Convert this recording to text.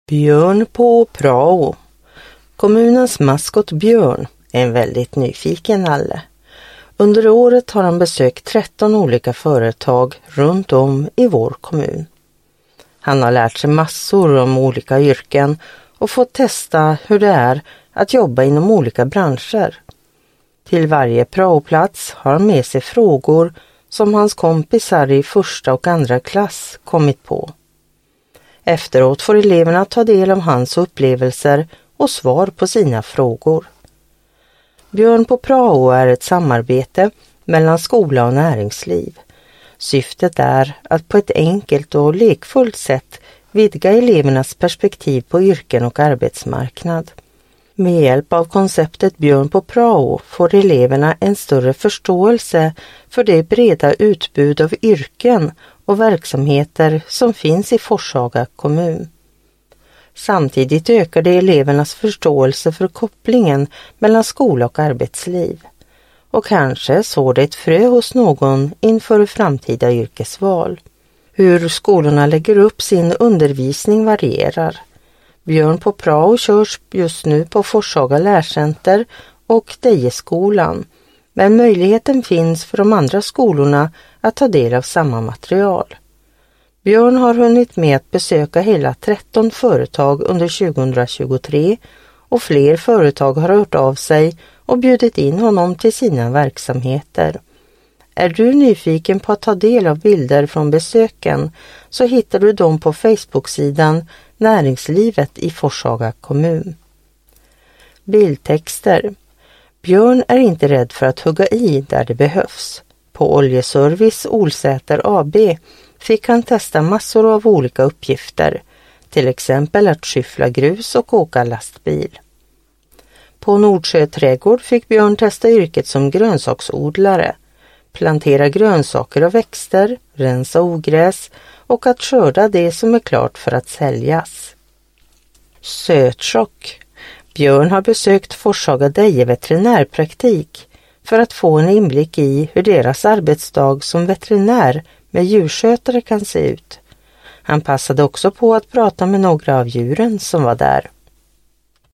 Björn på prao. Kommunens maskot Björn är en väldigt nyfiken nalle. Under året har han besökt 13 olika företag runt om i vår kommun. Han har lärt sig massor om olika yrken och fått testa hur det är att jobba inom olika branscher. Till varje praoplats har han med sig frågor som hans kompisar i första och andra klass kommit på. Efteråt får eleverna ta del av hans upplevelser och svar på sina frågor. Björn på prao är ett samarbete mellan skola och näringsliv. Syftet är att på ett enkelt och lekfullt sätt vidga elevernas perspektiv på yrken och arbetsmarknad. Med hjälp av konceptet Björn på prao får eleverna en större förståelse för det breda utbud av yrken och verksamheter som finns i Forshaga kommun. Samtidigt ökar det elevernas förståelse för kopplingen mellan skola och arbetsliv. Och kanske sår det ett frö hos någon inför framtida yrkesval. Hur skolorna lägger upp sin undervisning varierar. Björn på prao körs just nu på Forshaga lärcenter och Dejeskolan, men möjligheten finns för de andra skolorna att ta del av samma material. Björn har hunnit med att besöka hela 13 företag under 2023 och fler företag har hört av sig och bjudit in honom till sina verksamheter. Är du nyfiken på att ta del av bilder från besöken så hittar du dem på Facebook-sidan Näringslivet i Forshaga kommun. Bildtexter. Björn är inte rädd för att hugga i där det behövs. På Oljeservice Olsäter AB fick han testa massor av olika uppgifter, till exempel att skyffla grus och åka lastbil. På Nordsjö trädgård fick Björn testa yrket som grönsaksodlare, plantera grönsaker och växter, rensa ogräs och att skörda det som är klart för att säljas. Sötchock. Björn har besökt Forshaga Deje veterinärpraktik för att få en inblick i hur deras arbetsdag som veterinär med djurskötare kan se ut. Han passade också på att prata med några av djuren som var där.